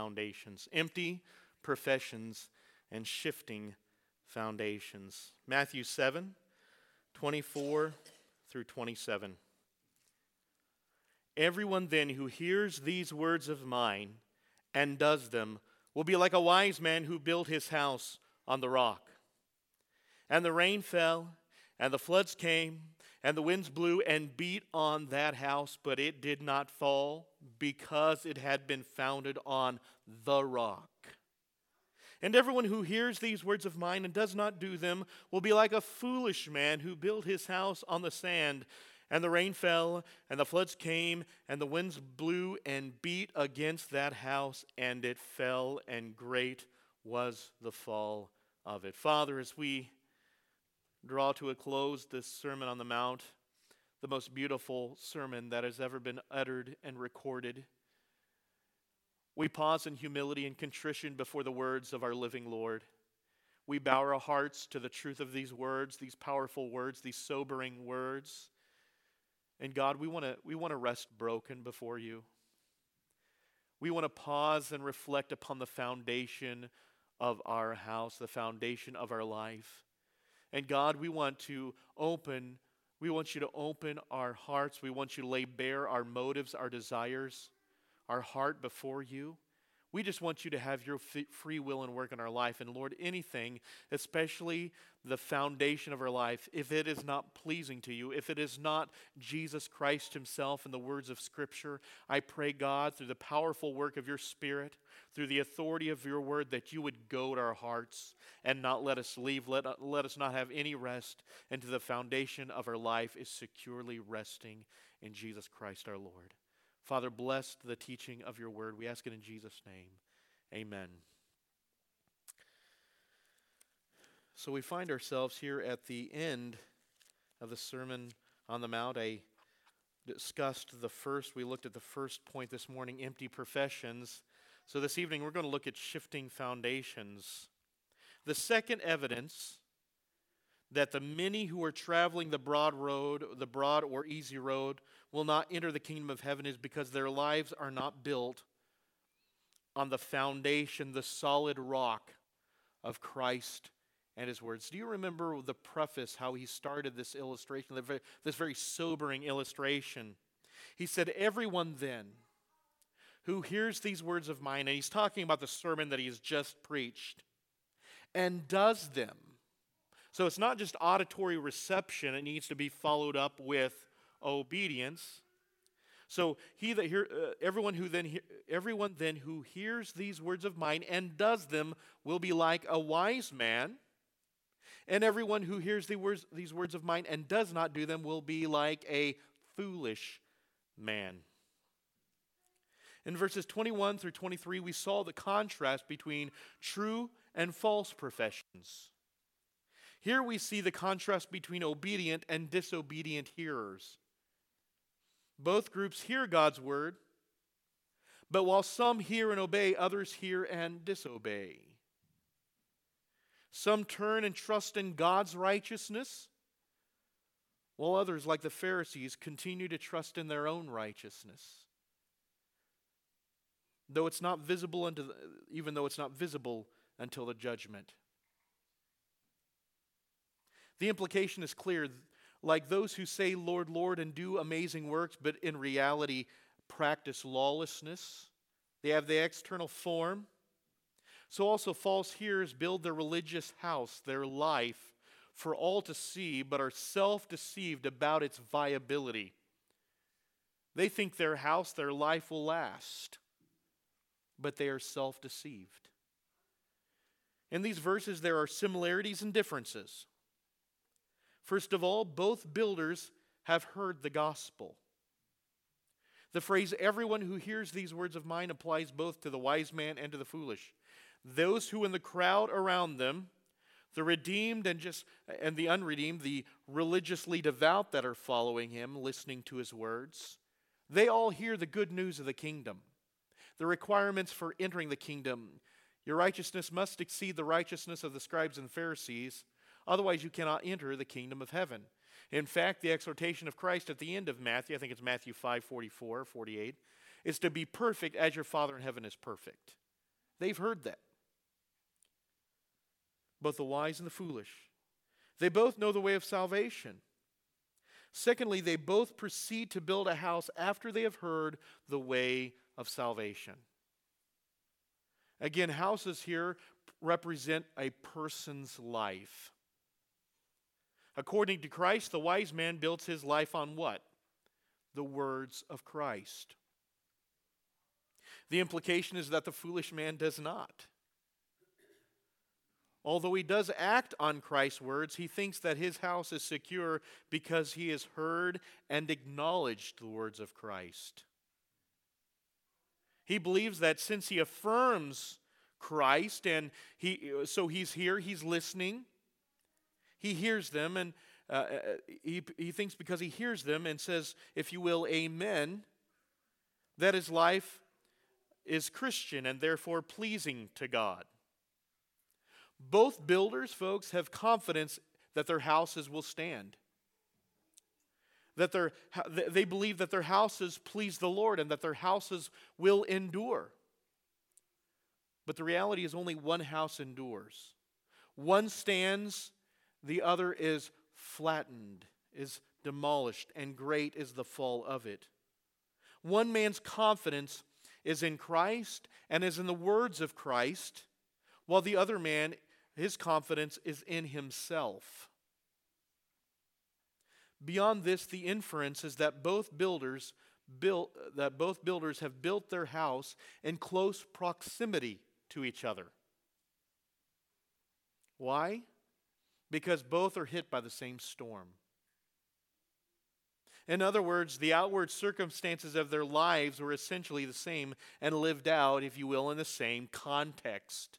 foundations. Empty professions and shifting foundations. Matthew 7:24 through 27. Everyone then who hears these words of mine and does them will be like a wise man who built his house on the rock. And the rain fell, and the floods came, and the winds blew and beat on that house, but it did not fall because it had been founded on the rock. And everyone who hears these words of mine and does not do them will be like a foolish man who built his house on the sand. And the rain fell, and the floods came, and the winds blew and beat against that house, and it fell, and great was the fall of it. Father, as we draw to a close this Sermon on the Mount, the most beautiful sermon that has ever been uttered and recorded, we pause in humility and contrition before the words of our living Lord. We bow our hearts to the truth of these words, these powerful words, these sobering words. And God, we want to rest broken before you. We want to pause and reflect upon the foundation of our house, the foundation of our life. And God, we want you to open our hearts. We want you to lay bare our motives, our desires, our heart before you. We just want you to have your free will and work in our life. And Lord, anything, especially the foundation of our life, if it is not pleasing to you, if it is not Jesus Christ himself and the words of Scripture, I pray, God, through the powerful work of your Spirit, through the authority of your word, that you would goad our hearts and not let us leave. Let us not have any rest until the foundation of our life is securely resting in Jesus Christ our Lord. Father, bless the teaching of your word. We ask it in Jesus' name. Amen. So we find ourselves here at the end of the Sermon on the Mount. We looked at the first point this morning, empty professions. So this evening we're going to look at shifting foundations. The second evidence that the many who are traveling the broad or easy road, will not enter the kingdom of heaven is because their lives are not built on the foundation, the solid rock of Christ and his words. Do you remember the preface, how he started this illustration, this very sobering illustration? He said, everyone then who hears these words of mine, and he's talking about the sermon that he has just preached, and does them. So it's not just auditory reception, it needs to be followed up with obedience. So everyone then who hears these words of mine and does them will be like a wise man, and everyone who hears these words of mine and does not do them will be like a foolish man. In verses 21 through 23, we saw the contrast between true and false professions. Here we see the contrast between obedient and disobedient hearers. Both groups hear God's word, but while some hear and obey, others hear and disobey. Some turn and trust in God's righteousness, while others, like the Pharisees, continue to trust in their own righteousness. Even though it's not visible until the judgment. The implication is clear. Like those who say, Lord, Lord, and do amazing works, but in reality practice lawlessness. They have the external form. So also false hearers build their religious house, their life, for all to see, but are self-deceived about its viability. They think their house, their life will last, but they are self-deceived. In these verses, there are similarities and differences. First of all, both builders have heard the gospel. The phrase, everyone who hears these words of mine, applies both to the wise man and to the foolish. Those who in the crowd around them, the redeemed and the unredeemed, the religiously devout that are following him, listening to his words, they all hear the good news of the kingdom. The requirements for entering the kingdom. Your righteousness must exceed the righteousness of the scribes and Pharisees. Otherwise, you cannot enter the kingdom of heaven. In fact, the exhortation of Christ at the end of Matthew, I think it's Matthew 5:44, 48, is to be perfect as your Father in heaven is perfect. They've heard that. Both the wise and the foolish. They both know the way of salvation. Secondly, they both proceed to build a house after they have heard the way of salvation. Again, houses here represent a person's life. According to Christ, the wise man builds his life on what? The words of Christ. The implication is that the foolish man does not. Although he does act on Christ's words, he thinks that his house is secure because he has heard and acknowledged the words of Christ. He believes that since he affirms Christ and he's here, he's listening, he hears them, and he thinks because he hears them and says, if you will, amen, that his life is Christian and therefore pleasing to God. Both builders, folks, have confidence that their houses will stand. That they believe that their houses please the Lord and that their houses will endure. But the reality is only one house endures. One stands, the other is flattened, is demolished, and great is the fall of it. One man's confidence is in Christ and is in the words of Christ, while the other man, his confidence is in himself. Beyond this, the inference is that both builders have built their house in close proximity to each other. Why? Because both are hit by the same storm. In other words, the outward circumstances of their lives were essentially the same and lived out, if you will, in the same context.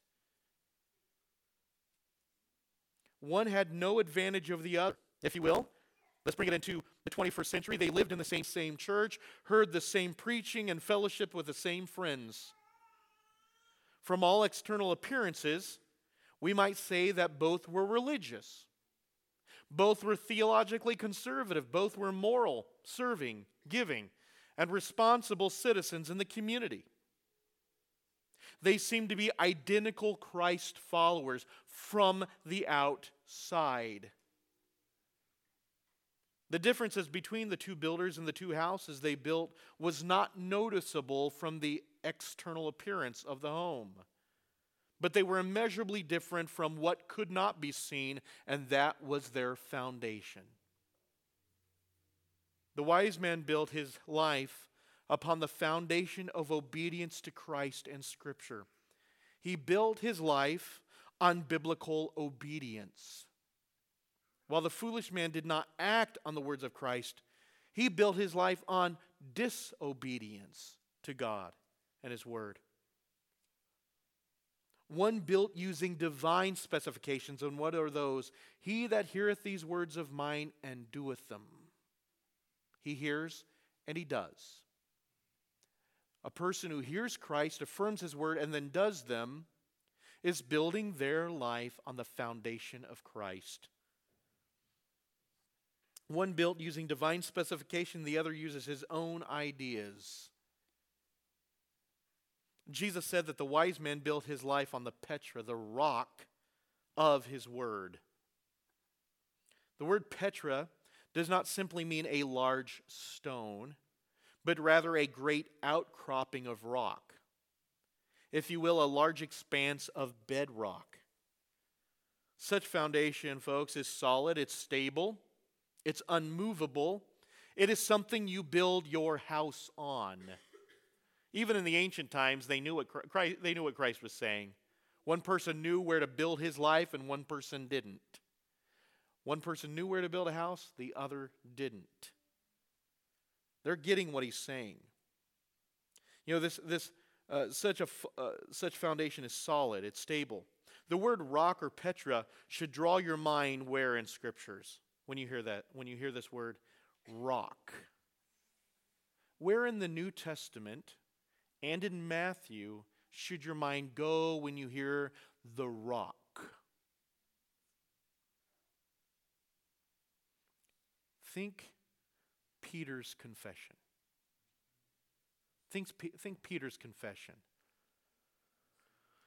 One had no advantage over the other, if you will. Let's bring it into the 21st century. They lived in the same church, heard the same preaching, and fellowship with the same friends. From all external appearances, we might say that both were religious. Both were theologically conservative. Both were moral, serving, giving, and responsible citizens in the community. They seemed to be identical Christ followers from the outside. The differences between the two builders and the two houses they built was not noticeable from the external appearance of the home. But they were immeasurably different from what could not be seen, and that was their foundation. The wise man built his life upon the foundation of obedience to Christ and Scripture. He built his life on biblical obedience. While the foolish man did not act on the words of Christ, he built his life on disobedience to God and His Word. One built using divine specifications, and what are those? He that heareth these words of mine and doeth them. He hears and he does. A person who hears Christ, affirms His Word, and then does them is building their life on the foundation of Christ. One built using divine specification, the other uses his own ideas. Jesus said that the wise man built his life on the Petra, the rock of His Word. The word Petra does not simply mean a large stone, but rather a great outcropping of rock. If you will, a large expanse of bedrock. Such foundation, folks, is solid, it's stable, it's unmovable. It is something you build your house on. Even in the ancient times, they knew what Christ was saying. One person knew where to build his life, and one person didn't. One person knew where to build a house, the other didn't. They're getting what He's saying. You know, such foundation is solid, it's stable. The word rock or Petra should draw your mind where in Scriptures when you hear that, when you hear this word rock. Where in the New Testament and in Matthew should your mind go when you hear the rock? Think Peter's confession. Think Peter's confession.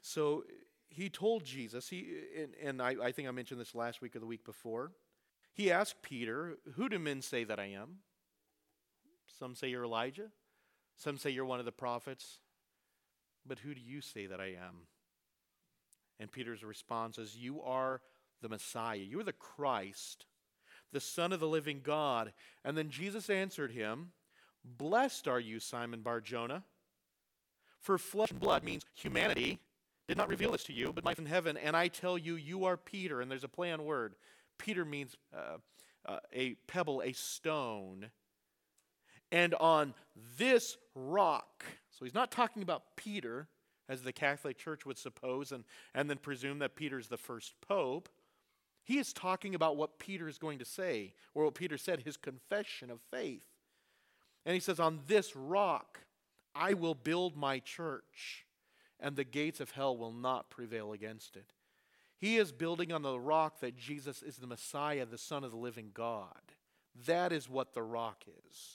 So he told Jesus, I think I mentioned this last week or the week before. He asked Peter, "Who do men say that I am?" Some say you're Elijah. Some say you're one of the prophets. But who do you say that I am? And Peter's response is, "You are the Messiah. You are the Christ, the Son of the living God." And then Jesus answered him, "Blessed are you, Simon Bar-Jonah, for flesh and blood," means humanity, "did not reveal this to you, but my Father in heaven. And I tell you, you are Peter." And there's a play on word. Peter means a pebble, a stone. "And on this rock," so he's not talking about Peter, as the Catholic Church would suppose, and then presume that Peter's the first pope. He is talking about what Peter is going to say, or what Peter said, his confession of faith. And he says, "On this rock I will build my church, and the gates of hell will not prevail against it." He is building on the rock that Jesus is the Messiah, the Son of the living God. That is what the rock is.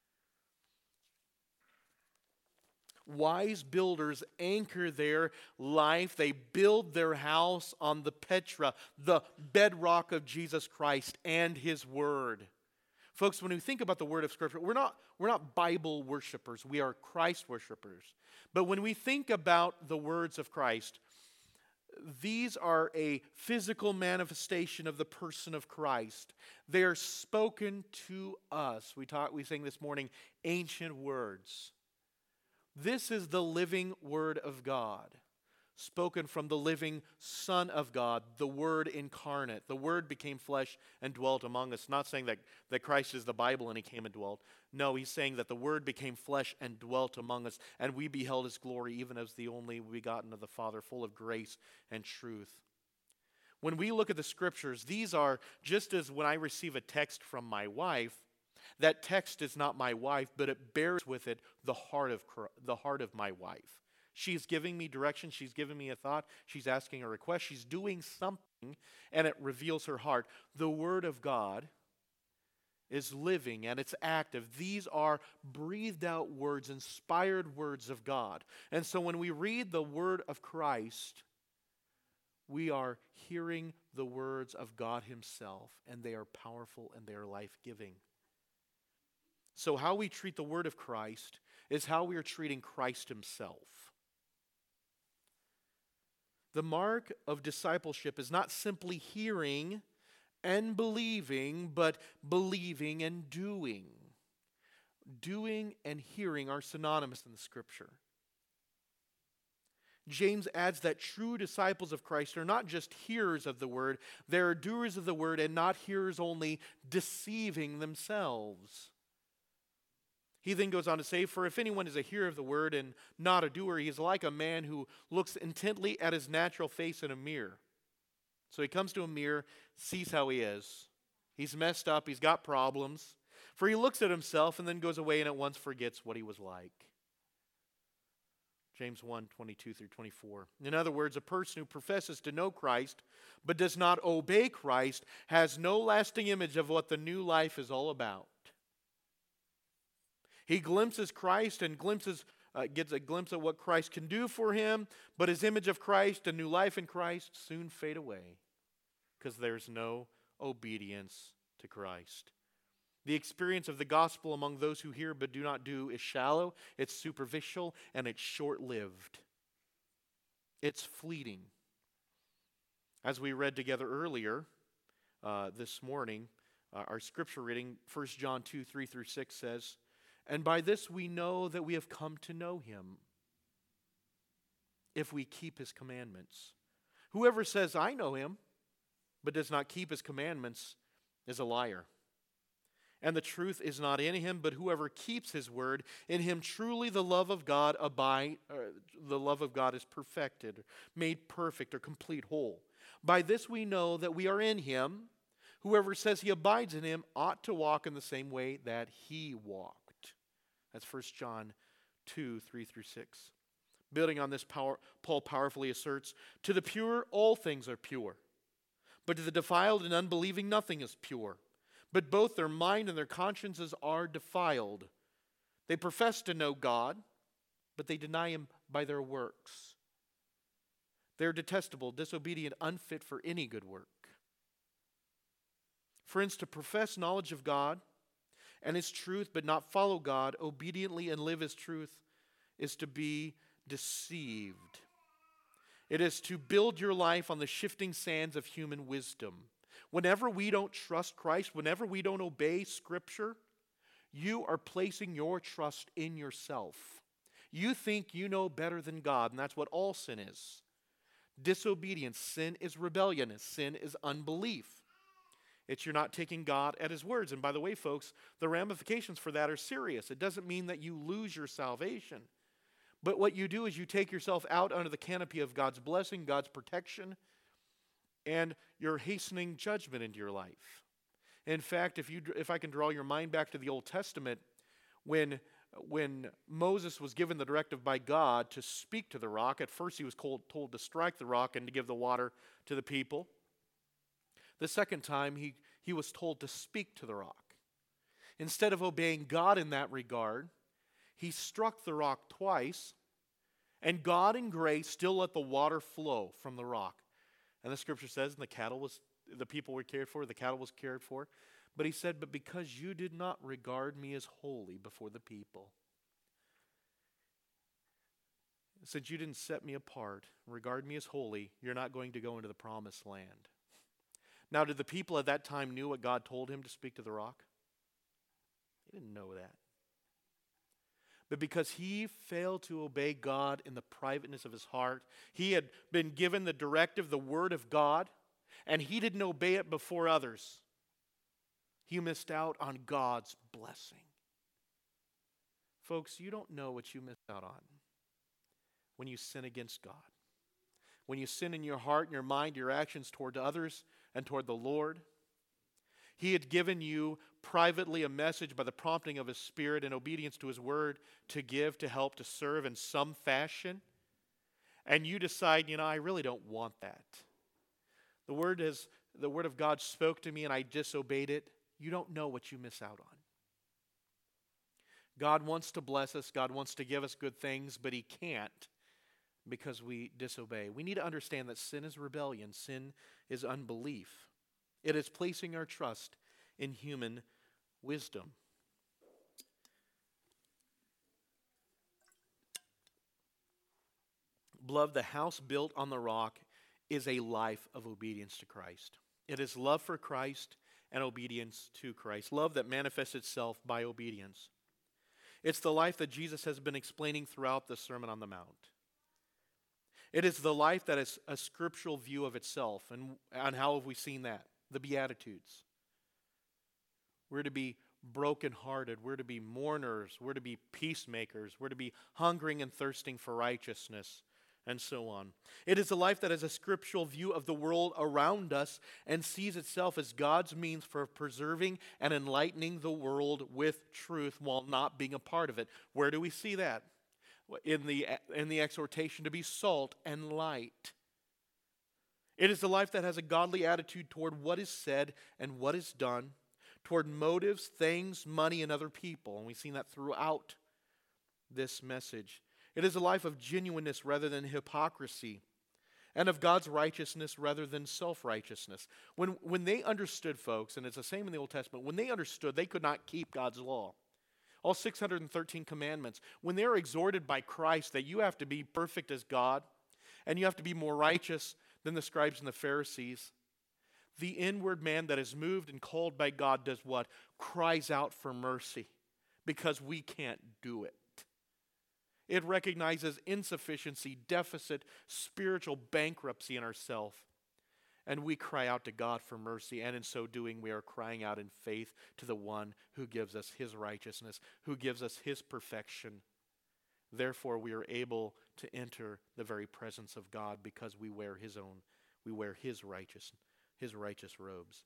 Wise builders anchor their life. They build their house on the Petra, the bedrock of Jesus Christ and His Word. Folks, when we think about the Word of Scripture, we're not Bible worshipers. We are Christ worshipers. But when we think about the words of Christ, these are a physical manifestation of the person of Christ. They are spoken to us. We sang this morning, ancient words. This is the living Word of God, spoken from the living Son of God, the Word incarnate. The Word became flesh and dwelt among us. Not saying that Christ is the Bible and He came and dwelt. No, He's saying that the Word became flesh and dwelt among us, and we beheld His glory even as the only begotten of the Father, full of grace and truth. When we look at the Scriptures, these are, just as when I receive a text from my wife, that text is not my wife, but it bears with it the heart of my wife. She's giving me direction. She's giving me a thought. She's asking a request. She's doing something, and it reveals her heart. The Word of God is living, and it's active. These are breathed out words, inspired words of God. And so when we read the Word of Christ, we are hearing the words of God Himself, and they are powerful and they are life-giving. So how we treat the Word of Christ is how we are treating Christ Himself. The mark of discipleship is not simply hearing and believing, but believing and doing. Doing and hearing are synonymous in the Scripture. James adds that true disciples of Christ are not just hearers of the Word, they are doers of the Word and not hearers only, deceiving themselves. He then goes on to say, "For if anyone is a hearer of the word and not a doer, he is like a man who looks intently at his natural face in a mirror." So he comes to a mirror, sees how he is. He's messed up, he's got problems. For he looks at himself and then goes away and at once forgets what he was like. James 1:22-24. In other words, a person who professes to know Christ but does not obey Christ has no lasting image of what the new life is all about. He glimpses Christ and gets a glimpse of what Christ can do for him, but his image of Christ and new life in Christ soon fade away because there's no obedience to Christ. The experience of the gospel among those who hear but do not do is shallow, it's superficial, and it's short-lived. It's fleeting. As we read together earlier this morning, our scripture reading, 1 John 2:3-6 says, "And by this we know that we have come to know Him, if we keep His commandments. Whoever says, 'I know Him,' but does not keep His commandments is a liar. And the truth is not in him, but whoever keeps His word, in him truly the love of God is perfected, made perfect or complete whole. By this we know that we are in Him. Whoever says he abides in Him ought to walk in the same way that He walked." That's 1 John 2:3-6. Building on this, Paul powerfully asserts, "To the pure, all things are pure. But to the defiled and unbelieving, nothing is pure. But both their mind and their consciences are defiled. They profess to know God, but they deny Him by their works. They're detestable, disobedient, unfit for any good work. Friends, to profess knowledge of God and His truth, but not follow God obediently and live His truth, is to be deceived. It is to build your life on the shifting sands of human wisdom. Whenever we don't trust Christ, whenever we don't obey Scripture, you are placing your trust in yourself. You think you know better than God, and that's what all sin is. Disobedience, sin is rebellion, sin is unbelief. It's you're not taking God at His words. And by the way, folks, the ramifications for that are serious. It doesn't mean that you lose your salvation. But what you do is you take yourself out under the canopy of God's blessing, God's protection, and you're hastening judgment into your life. In fact, if I can draw your mind back to the Old Testament, when Moses was given the directive by God to speak to the rock, at first he was told to strike the rock and to give the water to the people. The second time, he was told to speak to the rock. Instead of obeying God in that regard, he struck the rock twice, and God in grace still let the water flow from the rock. And the scripture says, the people were cared for, the cattle was cared for. But he said, but because you did not regard me as holy before the people, since you didn't set me apart, regard me as holy, you're not going to go into the promised land. Now, did the people at that time knew what God told him to speak to the rock? They didn't know that. But because he failed to obey God in the privateness of his heart, he had been given the directive, the word of God, and he didn't obey it before others. He missed out on God's blessing. Folks, you don't know what you missed out on when you sin against God. When you sin in your heart and your mind, your actions toward others and toward the Lord. He had given you privately a message by the prompting of His Spirit in obedience to His word to give, to help, to serve in some fashion. And you decide, I really don't want that. The word of God spoke to me and I disobeyed it. You don't know what you miss out on. God wants to bless us. God wants to give us good things, but He can't because we disobey. We need to understand that sin is rebellion. Sin is unbelief. It is placing our trust in human wisdom. Beloved, the house built on the rock is a life of obedience to Christ. It is love for Christ and obedience to Christ. Love that manifests itself by obedience. It's the life that Jesus has been explaining throughout the Sermon on the Mount. It is the life that is a scriptural view of itself. And how have we seen that? The Beatitudes. We're to be brokenhearted. We're to be mourners. We're to be peacemakers. We're to be hungering and thirsting for righteousness, and so on. It is a life that has a scriptural view of the world around us and sees itself as God's means for preserving and enlightening the world with truth while not being a part of it. Where do we see that? In the exhortation to be salt and light. It is a life that has a godly attitude toward what is said and what is done, toward motives, things, money, and other people. And we've seen that throughout this message. It is a life of genuineness rather than hypocrisy, and of God's righteousness rather than self-righteousness. When they understood, folks, and it's the same in the Old Testament, when they understood they could not keep God's law, all 613 commandments, when they are exhorted by Christ that you have to be perfect as God, and you have to be more righteous than the scribes and the Pharisees, the inward man that is moved and called by God does what? Cries out for mercy, because we can't do it. It recognizes insufficiency, deficit, spiritual bankruptcy in ourselves. And we cry out to God for mercy, and in so doing we are crying out in faith to the one who gives us His righteousness, who gives us His perfection. Therefore we are able to enter the very presence of God because we wear His righteous robes.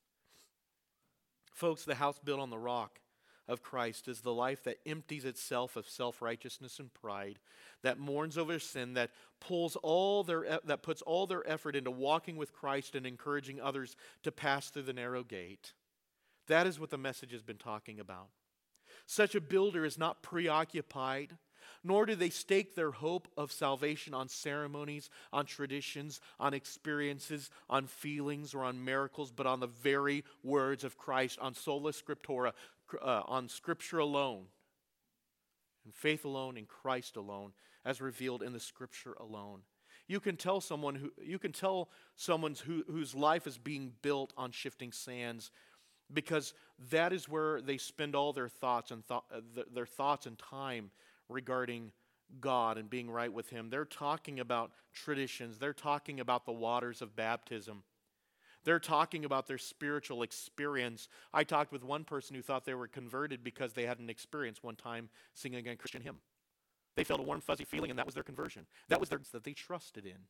Folks, the house built on the rock of Christ is the life that empties itself of self-righteousness and pride, that mourns over sin, that puts all their effort into walking with Christ and encouraging others to pass through the narrow gate. That is what the message has been talking about. Such a builder is not preoccupied, Nor do they stake their hope of salvation on ceremonies, on traditions, on experiences, on feelings, or on miracles, but on the very words of Christ, on sola scriptura, on Scripture alone, and faith alone in Christ alone, as revealed in the Scripture alone. You can tell someone whose life is being built on shifting sands, because that is where they spend all their thoughts and time regarding God and being right with Him. They're talking about traditions. They're talking about the waters of baptism. They're talking about their spiritual experience. I talked with one person who thought they were converted because they had an experience one time singing a Christian hymn. They felt a warm, fuzzy feeling, and that was their conversion. That was that they trusted in.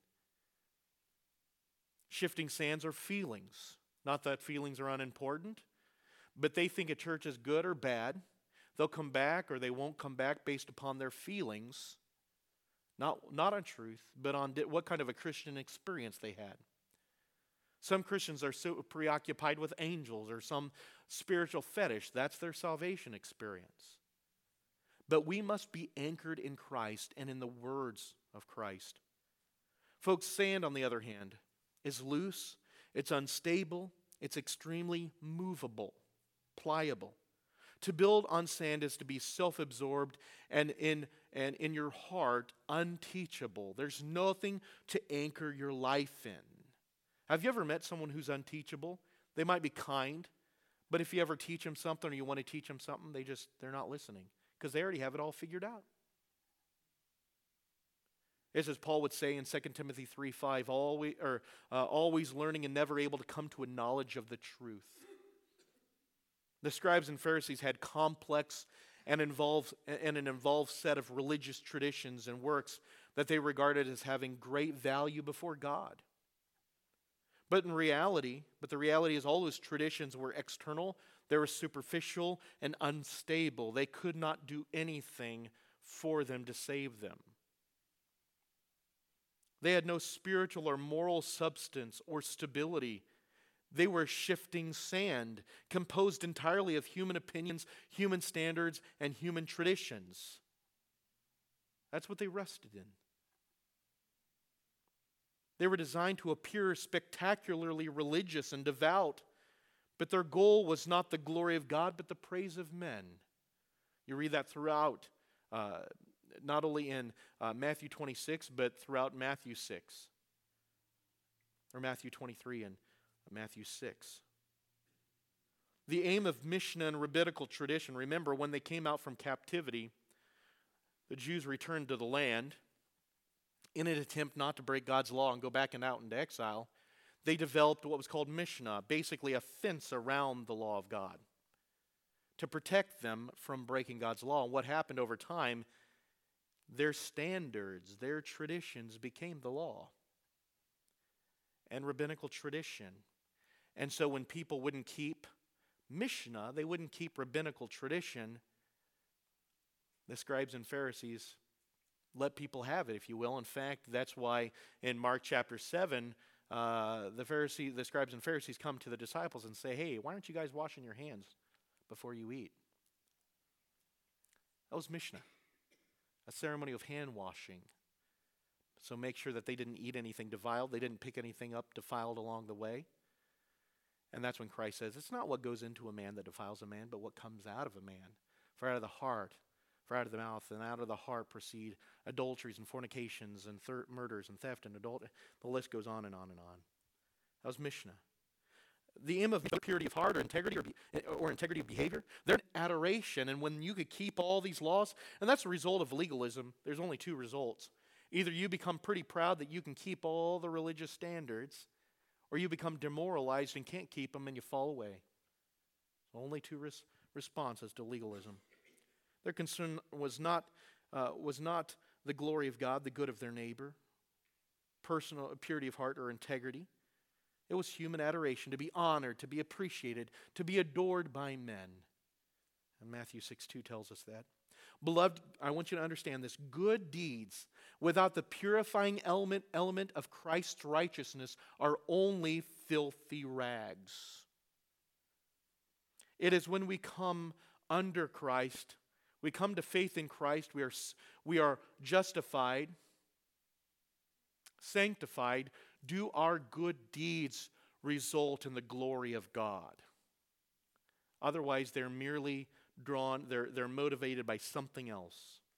Shifting sands are feelings. Not that feelings are unimportant, but they think a church is good or bad. They'll come back or they won't come back based upon their feelings, not on truth, but on what kind of a Christian experience they had. Some Christians are so preoccupied with angels or some spiritual fetish. That's their salvation experience. But we must be anchored in Christ and in the words of Christ. Folks, sand, on the other hand, is loose, it's unstable, it's extremely movable, pliable. To build on sand is to be self-absorbed and in your heart unteachable. There's nothing to anchor your life in. Have you ever met someone who's unteachable? They might be kind, but if you ever teach them something or you want to teach them something, they're not listening because they already have it all figured out. It's as Paul would say in 2 Timothy 3:5, always learning and never able to come to a knowledge of the truth. The scribes and Pharisees had complex and an involved set of religious traditions and works that they regarded as having great value before God. But the reality is all those traditions were external, they were superficial and unstable. They could not do anything for them to save them. They had no spiritual or moral substance or stability. They were shifting sand, composed entirely of human opinions, human standards, and human traditions. That's what they rested in. They were designed to appear spectacularly religious and devout, but their goal was not the glory of God, but the praise of men. You read that throughout, not only in Matthew 26, but throughout Matthew 6, or Matthew 23 and Matthew 6. The aim of Mishnah and rabbinical tradition, remember when they came out from captivity, the Jews returned to the land in an attempt not to break God's law and go back and out into exile. They developed what was called Mishnah, basically a fence around the law of God to protect them from breaking God's law. And what happened over time, their standards, their traditions became the law and rabbinical tradition. And so when people wouldn't keep Mishnah, they wouldn't keep rabbinical tradition, the scribes and Pharisees let people have it, if you will. In fact, that's why in Mark chapter 7, the scribes and Pharisees come to the disciples and say, hey, why aren't you guys washing your hands before you eat? That was Mishnah, a ceremony of hand washing. So make sure that they didn't eat anything defiled. They didn't pick anything up defiled along the way. And that's when Christ says, it's not what goes into a man that defiles a man, but what comes out of a man. For out of the heart, for out of the mouth and out of the heart proceed adulteries and fornications and murders and theft and adultery. The list goes on and on and on. That was Mishnah. The aim of purity of heart or integrity of behavior, they're adoration. And when you could keep all these laws, and that's a result of legalism, there's only two results. Either you become pretty proud that you can keep all the religious standards, or you become demoralized and can't keep them and you fall away. Only two responses to legalism. Their concern was not the glory of God, the good of their neighbor, personal purity of heart or integrity. It was human adoration, to be honored, to be appreciated, to be adored by men. And Matthew 6:2 tells us that. Beloved, I want you to understand this. Good deeds without the purifying element of Christ's righteousness are only filthy rags. It is when we come under Christ, We come to faith in Christ. We are justified, sanctified. Do our good deeds result in the glory of God? Otherwise, they're merely they're motivated by something else.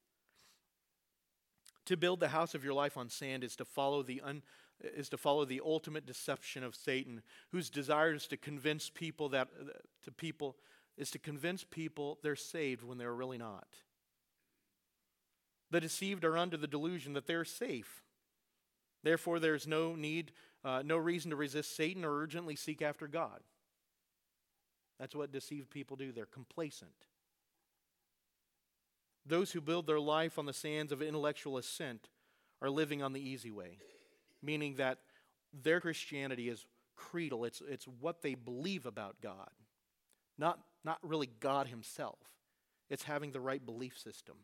To build the house of your life on sand is to follow the ultimate deception of Satan, whose desire is to convince people they're saved when they're really not. The deceived are under the delusion that they're safe. Therefore, there's no reason to resist Satan or urgently seek after God. That's what deceived people do. They're complacent. Those who build their life on the sands of intellectual assent are living on the easy way, meaning that their Christianity is creedal. It's what they believe about God, not really God himself. It's having the right belief system.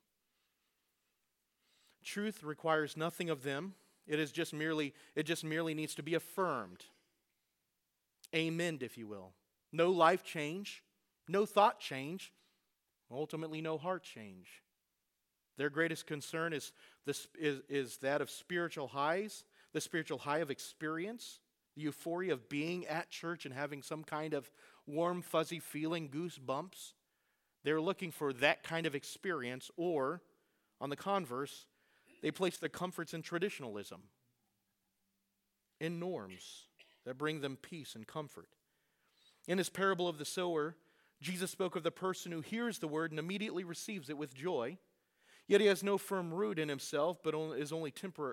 Truth requires nothing of them. It just merely needs to be affirmed. Amened, if you will. No life change, no thought change, ultimately no heart change. Their greatest concern is that of spiritual highs, the spiritual high of experience, the euphoria of being at church and having some kind of warm, fuzzy feeling, goosebumps. They're looking for that kind of experience, or, on the converse, they place their comforts in traditionalism, in norms that bring them peace and comfort. In his parable of the sower, Jesus spoke of the person who hears the word and immediately receives it with joy, yet he has no firm root in himself, but is only temporary.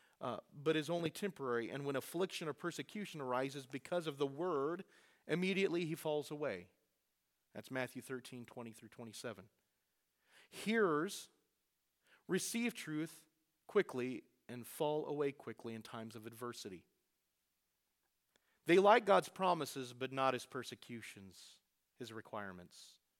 And when affliction or persecution arises because of the word, immediately he falls away. That's Matthew 13, 20 through 27. Hearers receive truth quickly and fall away quickly in times of adversity. They like God's promises, but not his persecutions, his requirements.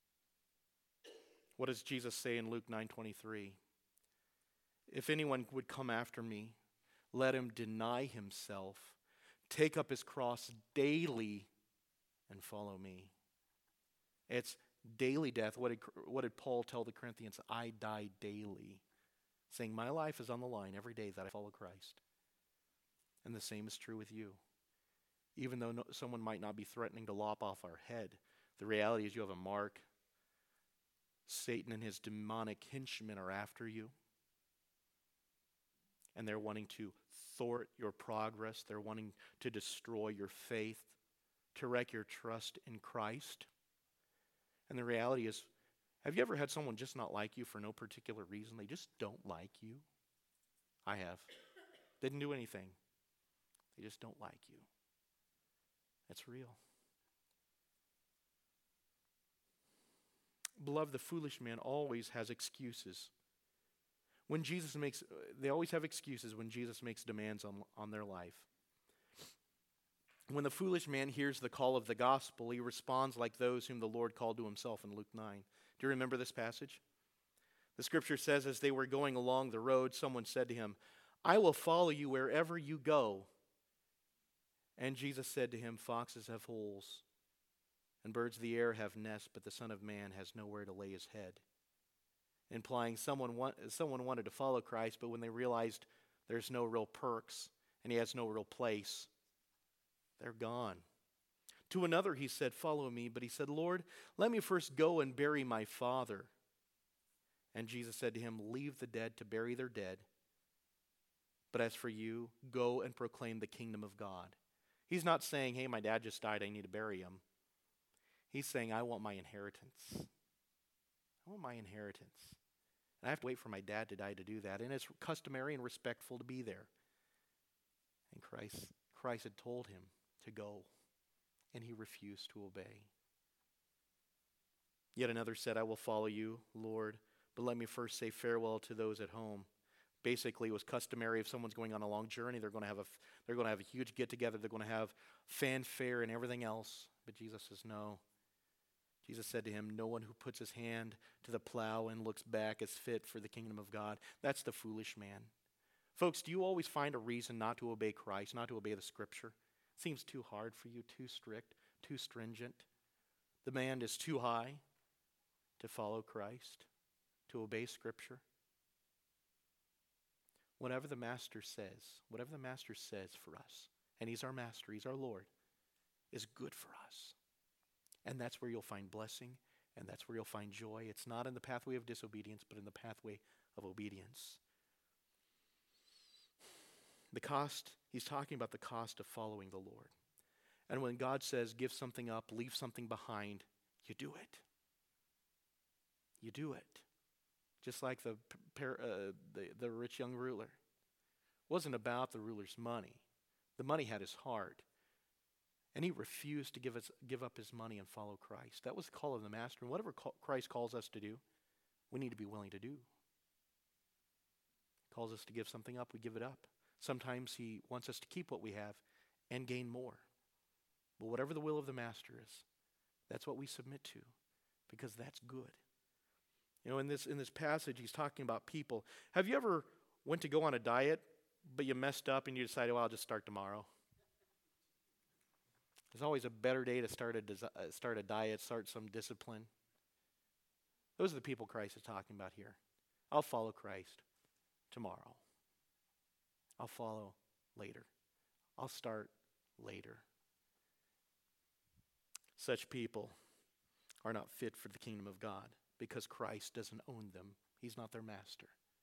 What does Jesus say in Luke 9:23? If anyone would come after me, let him deny himself, take up his cross daily, and follow me. It's daily death. What did Paul tell the Corinthians? I die daily. Saying my life is on the line every day that I follow Christ. And the same is true with you. Even though someone might not be threatening to lop off our head, the reality is you have a mark. Satan and his demonic henchmen are after you. And they're wanting to thwart your progress. They're wanting to destroy your faith, to wreck your trust in Christ. And the reality is, have you ever had someone just not like you for no particular reason? They just don't like you. I have. Didn't do anything. They just don't like you. That's real. Beloved, the foolish man always has excuses. They always have excuses when Jesus makes demands on their life. When the foolish man hears the call of the gospel, he responds like those whom the Lord called to himself in Luke 9. Do you remember this passage? The scripture says, as they were going along the road, someone said to him, I will follow you wherever you go. And Jesus said to him, foxes have holes, and birds of the air have nests, but the Son of Man has nowhere to lay his head. Implying someone wanted to follow Christ, but when they realized there's no real perks and he has no real place, they're gone. To another he said, follow me, but he said, Lord, let me first go and bury my father. And Jesus said to him, leave the dead to bury their dead, but as for you, go and proclaim the kingdom of God. He's not saying, hey, my dad just died, I need to bury him. He's saying, I want my inheritance. I want my inheritance. And I have to wait for my dad to die to do that. And it's customary and respectful to be there. And Christ had told him to go, and he refused to obey. Yet another said, I will follow you, Lord, but let me first say farewell to those at home. Basically, it was customary if someone's going on a long journey, they're going to have a huge get-together, they're going to have fanfare and everything else. But Jesus says, no. Jesus said to him, no one who puts his hand to the plow and looks back is fit for the kingdom of God. That's the foolish man. Folks, do you always find a reason not to obey Christ, not to obey the scripture? It seems too hard for you, too strict, too stringent. The demand is too high to follow Christ. to obey Scripture? Whatever the Master says for us, and He's our Master, He's our Lord, is good for us. And that's where you'll find blessing, and that's where you'll find joy. It's not in the pathway of disobedience, but in the pathway of obedience. The cost, he's talking about the cost of following the Lord. And when God says, give something up, leave something behind, you do it. You do it. Just like the rich young ruler. It wasn't about the ruler's money. The money had his heart. And he refused to give up his money and follow Christ. That was the call of the Master. And whatever Christ calls us to do, we need to be willing to do. He calls us to give something up, we give it up. Sometimes he wants us to keep what we have and gain more. But whatever the will of the Master is, that's what we submit to, because that's good. You know, in this passage, he's talking about people. Have you ever went to go on a diet, but you messed up and you decided, well, I'll just start tomorrow? There's always a better day to start a diet, start some discipline. Those are the people Christ is talking about here. I'll follow Christ tomorrow. I'll follow later. I'll start later. Such people are not fit for the kingdom of God because Christ doesn't own them. He's not their master.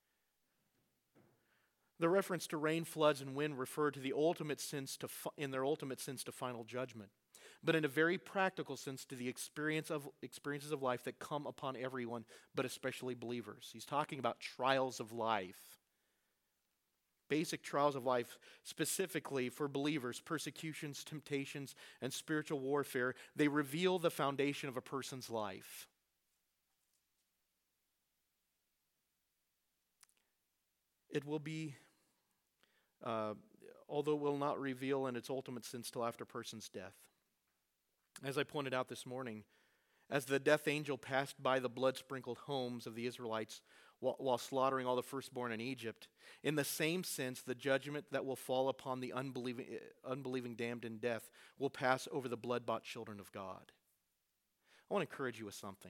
The reference to rain, floods, and wind refer to the ultimate sense in their ultimate sense to final judgment, but in a very practical sense to the experiences of life that come upon everyone, but especially believers. He's talking about trials of life. Basic trials of life, specifically for believers, persecutions, temptations, and spiritual warfare, they reveal the foundation of a person's life. It will be, although it will not reveal in its ultimate sense till after a person's death. As I pointed out this morning, as the death angel passed by the blood-sprinkled homes of the Israelites while slaughtering all the firstborn in Egypt, in the same sense, the judgment that will fall upon the unbelieving damned in death will pass over the blood-bought children of God. I want to encourage you with something.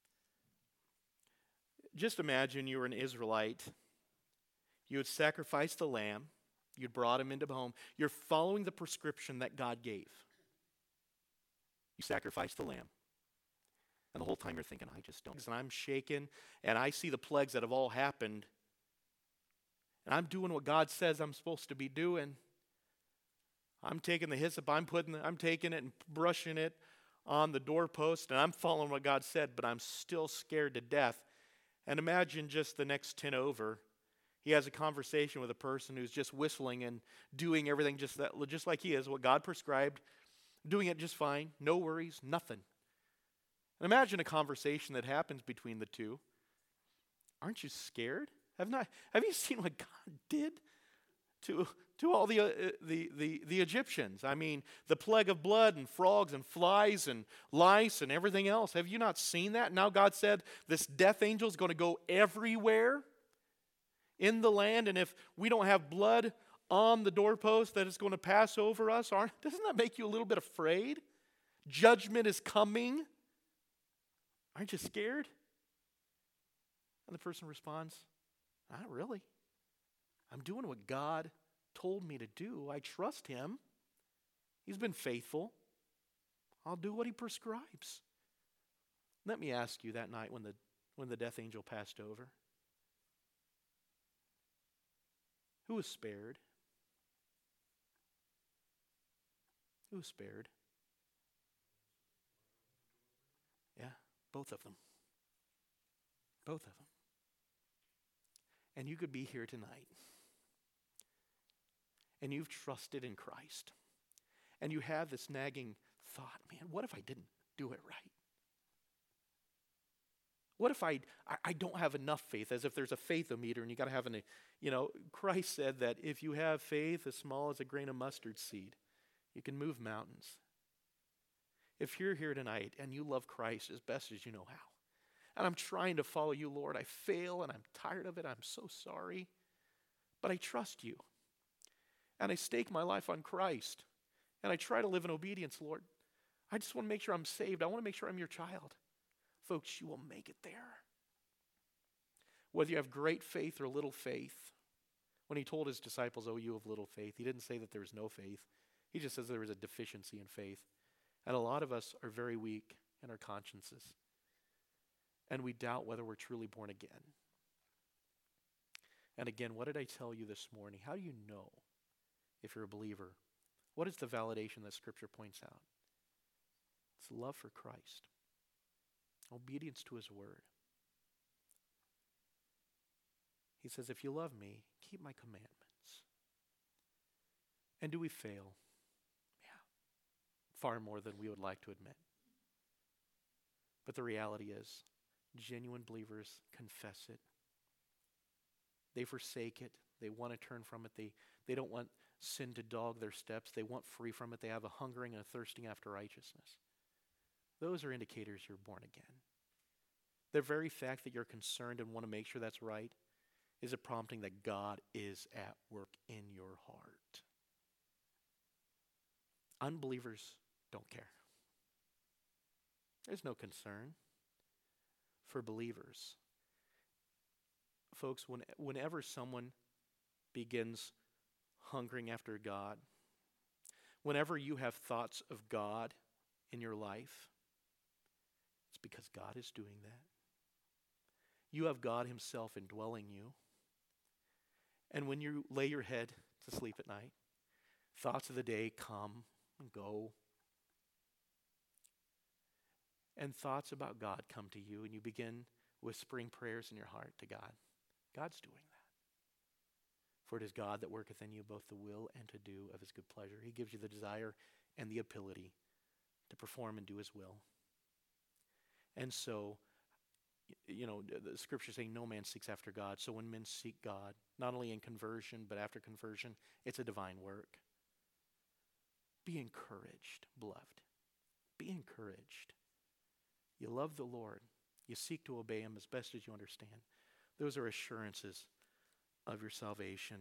Just imagine you were an Israelite. You had sacrificed the lamb. You'd brought him into home. You're following the prescription that God gave. You sacrificed the lamb. And the whole time you're thinking, I just don't. And I'm shaken, and I see the plagues that have all happened. And I'm doing what God says I'm supposed to be doing. I'm taking the hyssop, I'm taking it and brushing it on the doorpost, and I'm following what God said, but I'm still scared to death. And imagine just the next 10 over, he has a conversation with a person who's just whistling and doing everything just like he is, what God prescribed, doing it just fine, no worries, nothing. And imagine a conversation that happens between the two. Aren't you scared? Have you seen what God did to all the Egyptians? I mean, the plague of blood and frogs and flies and lice and everything else. Have you not seen that? Now God said this death angel is going to go everywhere in the land, and if we don't have blood on the doorpost, that it's going to pass over us. Doesn't that make you a little bit afraid? Judgment is coming. Aren't you scared? And the person responds, not really. I'm doing what God told me to do. I trust him. He's been faithful. I'll do what he prescribes. Let me ask you that night when the death angel passed over. Who was spared? Who was spared? Yeah, both of them. Both of them. And you could be here tonight. And you've trusted in Christ. And you have this nagging thought, man, what if I didn't do it right? What if I don't have enough faith, as if there's a faith-o-meter and you got to have Christ said that if you have faith as small as a grain of mustard seed, you can move mountains. If you're here tonight and you love Christ as best as you know how, and I'm trying to follow you, Lord, I fail and I'm tired of it, I'm so sorry, but I trust you. And I stake my life on Christ, and I try to live in obedience, Lord. I just want to make sure I'm saved. I want to make sure I'm your child. Folks, you will make it there. Whether you have great faith or little faith. When he told his disciples, "Oh, you of little faith," he didn't say that there was no faith. He just says there was a deficiency in faith. And a lot of us are very weak in our consciences. And we doubt whether we're truly born again. And again, what did I tell you this morning? How do you know if you're a believer? What is the validation that Scripture points out? It's love for Christ, obedience to his word. He says, if you love me, keep my commandments. And do we fail? Yeah, far more than we would like to admit. But the reality is, genuine believers confess it. They forsake it. They want to turn from it. They don't want sin to dog their steps. They want free from it. They have a hungering and a thirsting after righteousness. Those are indicators you're born again. The very fact that you're concerned and want to make sure that's right is a prompting that God is at work in your heart. Unbelievers don't care. There's no concern for believers. Folks, whenever someone begins hungering after God, whenever you have thoughts of God in your life, it's because God is doing that. You have God himself indwelling you. And when you lay your head to sleep at night, thoughts of the day come and go. And thoughts about God come to you, and you begin whispering prayers in your heart to God. God's doing that. For it is God that worketh in you both the will and to do of his good pleasure. He gives you the desire and the ability to perform and do his will. And so, the scripture saying no man seeks after God. So when men seek God, not only in conversion, but after conversion, it's a divine work. Be encouraged, beloved. Be encouraged. You love the Lord. You seek to obey him as best as you understand. Those are assurances of your salvation.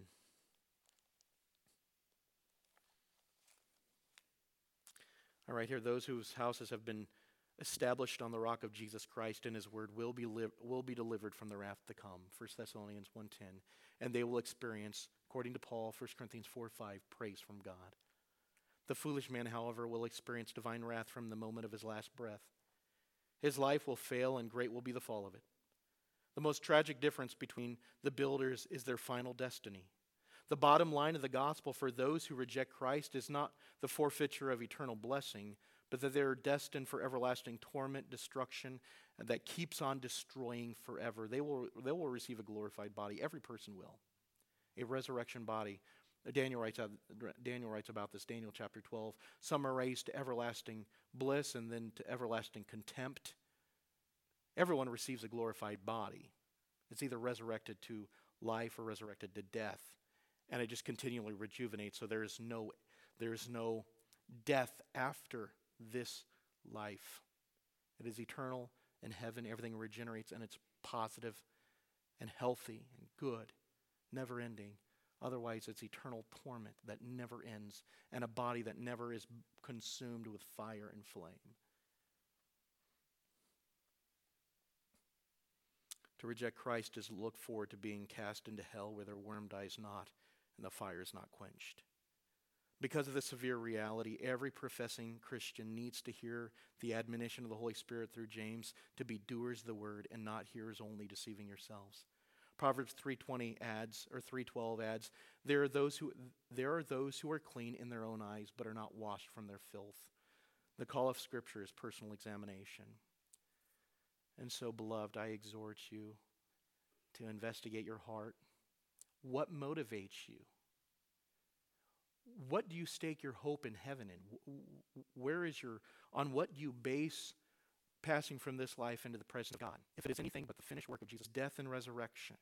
All right, here, those whose houses have been established on the rock of Jesus Christ and his word will be delivered from the wrath to come. 1 Thessalonians 1:10. And they will experience, according to Paul, 1 Corinthians 4:5, praise from God. The foolish man, however, will experience divine wrath from the moment of his last breath. His life will fail and great will be the fall of it. The most tragic difference between the builders is their final destiny. The bottom line of the gospel for those who reject Christ is not the forfeiture of eternal blessing, but that they're destined for everlasting torment, destruction, that keeps on destroying forever. They will receive a glorified body. Every person will. A resurrection body. Daniel writes about this, Daniel chapter 12. Some are raised to everlasting bliss and then to everlasting contempt. Everyone receives a glorified body. It's either resurrected to life or resurrected to death. And it just continually rejuvenates, so there is no death after this life. It is eternal in heaven. Everything regenerates, and it's positive and healthy and good, never ending. Otherwise, it's eternal torment that never ends, and a body that never is consumed with fire and flame. To reject Christ is to look forward to being cast into hell where their worm dies not and the fire is not quenched. Because of the severe reality, every professing Christian needs to hear the admonition of the Holy Spirit through James to be doers of the word and not hearers only, deceiving yourselves. Proverbs 3:12 adds, there are those who are clean in their own eyes but are not washed from their filth. The call of Scripture is personal examination. And so, beloved, I exhort you to investigate your heart. What motivates you? What do you stake your hope in heaven in? On what do you base passing from this life into the presence of God? If it is anything but the finished work of Jesus' death and resurrection,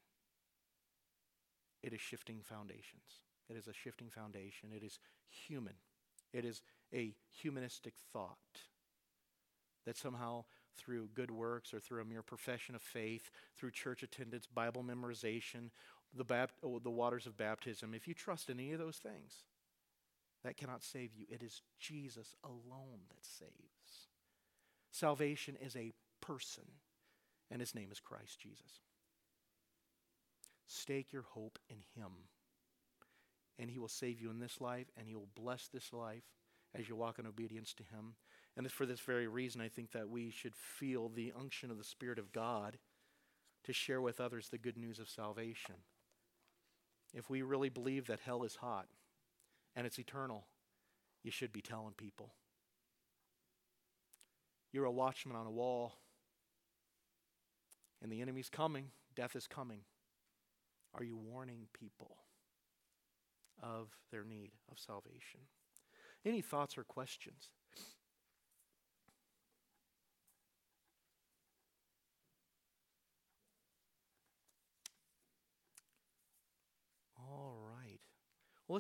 it is shifting foundations. It is a shifting foundation. It is human. It is a humanistic thought that somehow through good works or through a mere profession of faith, through church attendance, Bible memorization, the waters of baptism, if you trust in any of those things, that cannot save you. It is Jesus alone that saves. Salvation is a person, and his name is Christ Jesus. Stake your hope in him. And he will save you in this life, and he will bless this life as you walk in obedience to him. And it's for this very reason, I think that we should feel the unction of the Spirit of God to share with others the good news of salvation. If we really believe that hell is hot and it's eternal, you should be telling people. You're a watchman on a wall, and the enemy's coming, death is coming. Are you warning people of their need of salvation? Any thoughts or questions?